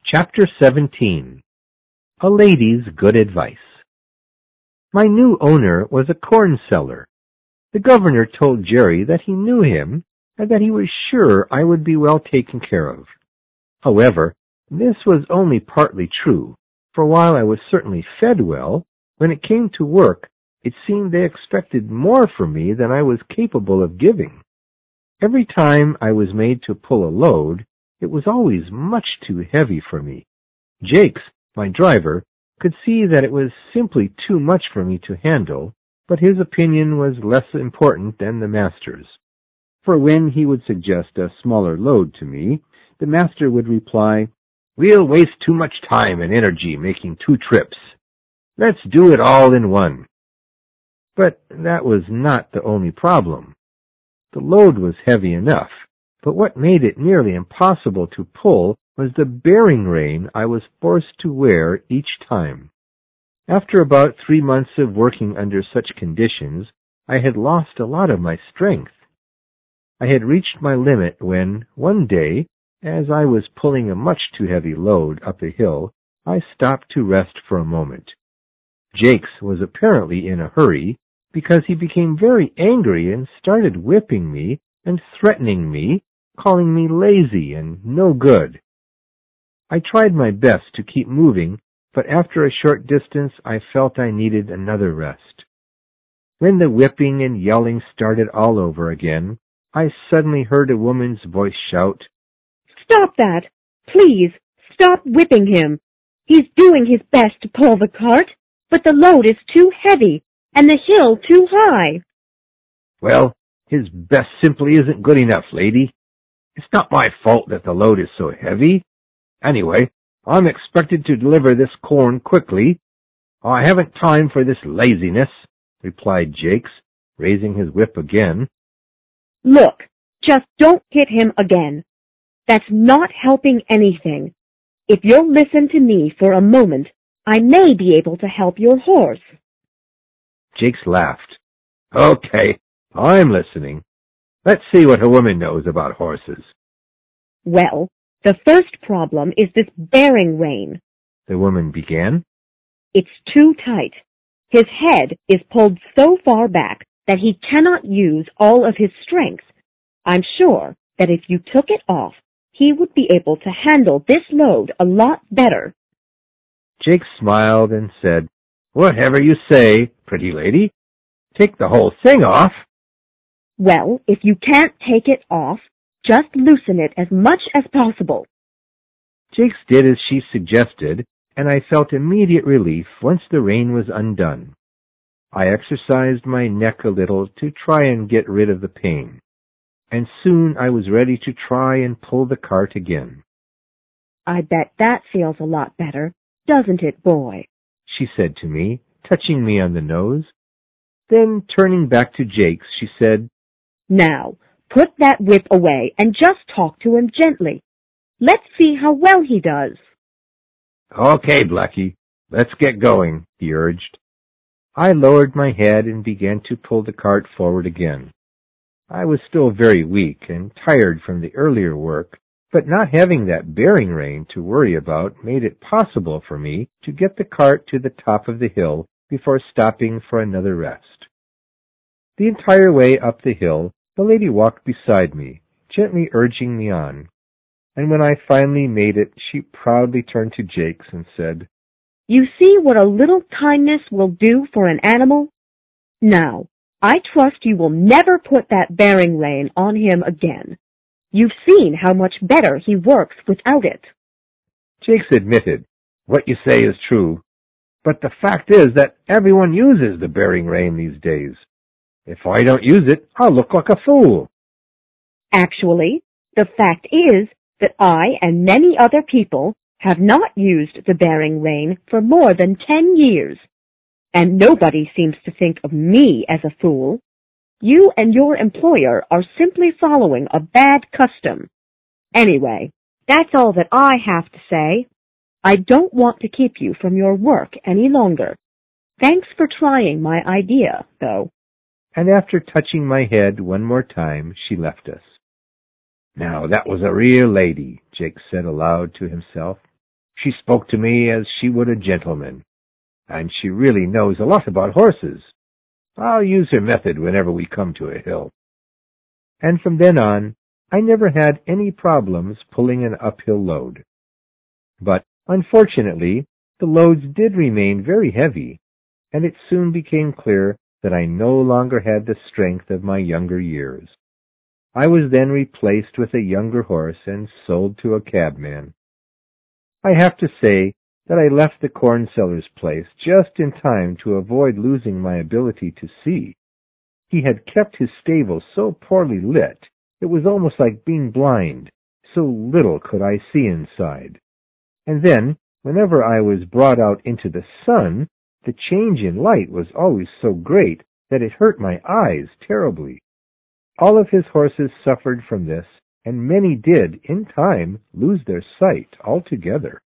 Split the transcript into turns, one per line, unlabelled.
Chapter 17. A Lady's Good Advice. My new owner was a corn seller. The governor told Jerry that he knew him and that he was sure I would be well taken care of. However, this was only partly true, for while I was certainly fed well, when it came to work, it seemed they expected more from me than I was capable of giving. Every time I was made to pull a load, it was always much too heavy for me. Jakes, my driver, could see that it was simply too much for me to handle, but his opinion was less important than the master's. For when he would suggest a smaller load to me, the master would reply, "We'll waste too much time and energy making 2 trips. Let's do it all in one." But that was not the only problem. The load was heavy enough, but what made it nearly impossible to pull was the bearing rein I was forced to wear each time. After about 3 months of working under such conditions, I had lost a lot of my strength. I had reached my limit when, one day, as I was pulling a much too heavy load up a hill, I stopped to rest for a moment. Jakes was apparently in a hurry, because he became very angry and started whipping me and threatening me, calling me lazy and no good. I tried my best to keep moving, but after a short distance I felt I needed another rest. When the whipping and yelling started all over again, I suddenly heard a woman's voice shout,
"Stop that! Please, stop whipping him! He's doing his best to pull the cart, but the load is too heavy and the hill too high."
"Well, his best simply isn't good enough, lady. It's not my fault that the load is so heavy. Anyway, I'm expected to deliver this corn quickly. I haven't time for this laziness," replied Jakes, raising his whip again.
"Look, just don't hit him again. That's not helping anything. If you'll listen to me for a moment, I may be able to help your horse."
Jakes laughed. "Okay, I'm listening. Let's see what a woman knows about horses."
"Well, the first problem is this bearing rein,"
the woman began.
"It's too tight. His head is pulled so far back that he cannot use all of his strength. I'm sure that if you took it off, he would be able to handle this load a lot better."
Jakes smiled and said, "Whatever you say, pretty lady. Take the whole thing off."
"Well, if you can't take it off, just loosen it as much as possible."
Jakes did as she suggested, and I felt immediate relief once the rein was undone. I exercised my neck a little to try and get rid of the pain, and soon I was ready to try and pull the cart again.
"I bet that feels a lot better, doesn't it, boy?"
she said to me, touching me on the nose. Then, turning back to Jakes, she said,
"Now, put that whip away and just talk to him gently. Let's see how well he does."
"Okay, Blackie, let's get going," he urged. I lowered my head and began to pull the cart forward again. I was still very weak and tired from the earlier work, but not having that bearing rein to worry about made it possible for me to get the cart to the top of the hill before stopping for another rest. The entire way up the hill, the lady walked beside me, gently urging me on, and when I finally made it, she proudly turned to Jakes and said,
"You see what a little kindness will do for an animal? Now, I trust you will never put that bearing rein on him again. You've seen how much better he works without it."
Jakes admitted, "What you say is true, but the fact is that everyone uses the bearing rein these days. If I don't use it, I'll look like a fool."
"Actually, the fact is that I and many other people have not used the bearing rein for more than 10 years, and nobody seems to think of me as a fool. You and your employer are simply following a bad custom. Anyway, that's all that I have to say. I don't want to keep you from your work any longer. Thanks for trying my idea, though."
And after touching my head one more time, she left us. "Now that was a real lady," Jake said aloud to himself. She spoke to me as she would a gentleman, and she really knows a lot about horses. I'll use her method whenever we come to a hill. And from then on, I never had any problems pulling an uphill load. But unfortunately, the loads did remain very heavy, and it soon became clear that I no longer had the strength of my younger years. I was then replaced with a younger horse and sold to a cabman. I have to say that I left the corn seller's place just in time to avoid losing my ability to see. He had kept his stable so poorly lit, it was almost like being blind, so little could I see inside. And then, whenever I was brought out into the sun, the change in light was always so great that it hurt my eyes terribly. All of his horses suffered from this, and many did, in time, lose their sight altogether.